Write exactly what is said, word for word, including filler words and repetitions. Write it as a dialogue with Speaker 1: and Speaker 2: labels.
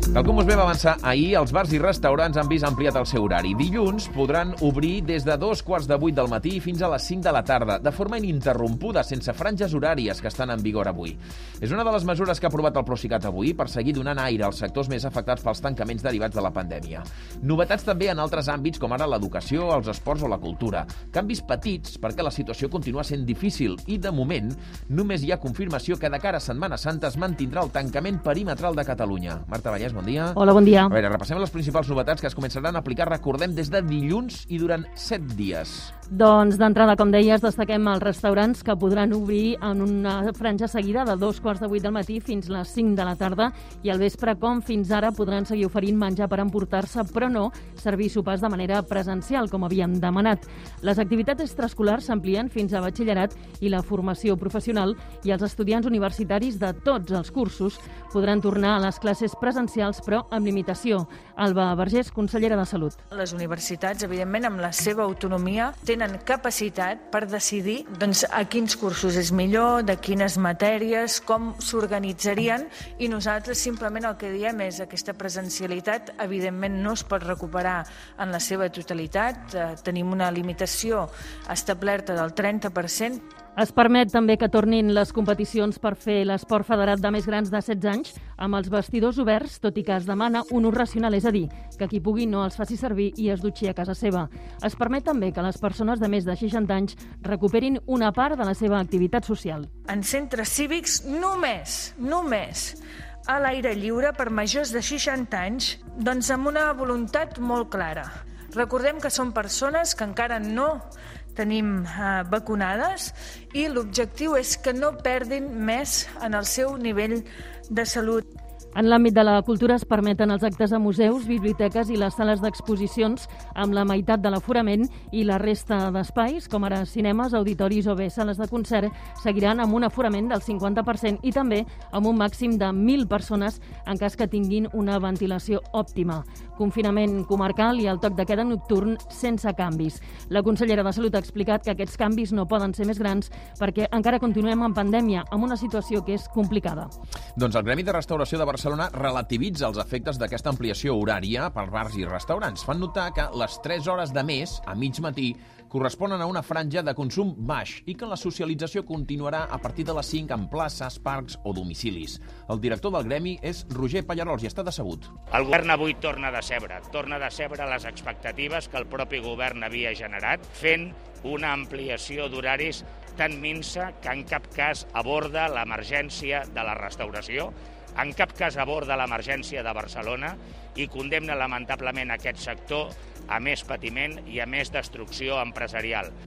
Speaker 1: Tal com us vam avançar ahir, els bars i restaurants han vist ampliat el seu horari. Dilluns podran obrir des de dos quarts de vuit del matí fins a les cinc de la tarda, de forma ininterrompuda, sense franges horàries que estan en vigor avui. És una de les mesures que ha aprovat el Procicat avui per seguir donant aire als sectors més afectats pels tancaments derivats de la pandèmia. Novetats també en altres àmbits com ara l'educació, els esports o la cultura. Canvis petits perquè la situació continua sent difícil i, de moment, només hi ha confirmació que de cara a Setmana Santa es mantindrà el tancament perimetral de Catalunya. Marta Vallès, bon dia.
Speaker 2: Hola, bon dia.
Speaker 1: A veure, repassem les principals novetats que es començaran a aplicar, recordem, des de dilluns i durant set dies.
Speaker 2: Doncs d'entrada, com deies, destaquem els restaurants que podran obrir en una franja seguida de dos quarts de vuit del matí fins les cinc de la tarda i al vespre, com fins ara, podran seguir oferint menjar per emportar-se, però no servir sopars de manera presencial, com havien demanat. Les activitats extraescolars s'amplien fins a batxillerat i la formació professional i els estudiants universitaris de tots els cursos podran tornar a les classes presencials, però amb limitació. Alba Vergés, consellera de Salut.
Speaker 3: Les universitats, evidentment, amb la seva autonomia, tenen capacitat per decidir doncs, a quins cursos és millor, de quines matèries, com s'organitzarien, i nosaltres simplement el que diem és aquesta presencialitat, evidentment, no es pot recuperar en la seva totalitat. Eh, tenim una limitació establerta del trenta per cent.
Speaker 2: Es permet també que tornin les competicions per fer l'esport federat de més grans de setze anys amb els vestidors oberts, tot i que es demana un ús racional, és a dir, que qui pugui no els faci servir i es dutxi a casa seva. Es permet també que les persones de més de seixanta anys recuperin una part de la seva activitat social.
Speaker 3: En centres cívics només, només, a l'aire lliure per majors de seixanta anys, doncs amb una voluntat molt clara. Recordem que són persones que encara no tenim eh, vacunades i l'objectiu és que no perdin més en el seu nivell de salut.
Speaker 2: En l'àmbit de la cultura es permeten els actes a museus, biblioteques i les sales d'exposicions amb la meitat de l'aforament i la resta d'espais, com ara cinemes, auditoris o bé sales de concert, seguiran amb un aforament del cinquanta per cent i també amb un màxim de mil persones en cas que tinguin una ventilació òptima. Confinament comarcal i el toc de queda nocturn sense canvis. La consellera de Salut ha explicat que aquests canvis no poden ser més grans perquè encara continuem en pandèmia, amb una situació que és complicada.
Speaker 1: Doncs el Gremi de Restauració de Barcelona relativitza els efectes d'aquesta ampliació horària per bars i restaurants. Fan notar que les tres hores de més, a mig matí, corresponen a una franja de consum baix i que la socialització continuarà a partir de les cinc en places, parcs o domicilis. El director del gremi és Roger Pallarols i està decebut.
Speaker 4: El govern avui torna a decebre, torna a decebre les expectatives que el propi govern havia generat, fent una ampliació d'horaris tan minsa que en cap cas aborda l'emergència de la restauració, en cap cas aborda l'emergència de Barcelona i condemna lamentablement aquest sector a més patiment i a més destrucció empresarial.